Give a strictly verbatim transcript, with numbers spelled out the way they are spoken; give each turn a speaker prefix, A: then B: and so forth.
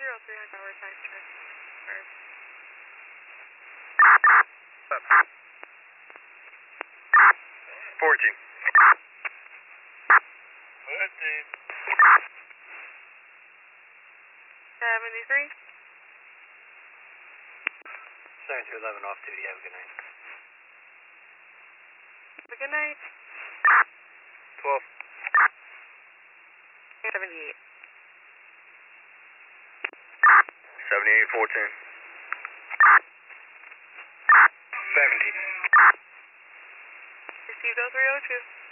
A: zero three on tower time check.
B: Fourteen.
C: Fifteen.
A: Seventy-three.
C: Seven two eleven off duty. Have a good night.
A: Have a good night.
B: Twelve.
A: Seventy-eight.
B: Seventy-eight fourteen.
C: Seventy.
A: Received oh three oh two.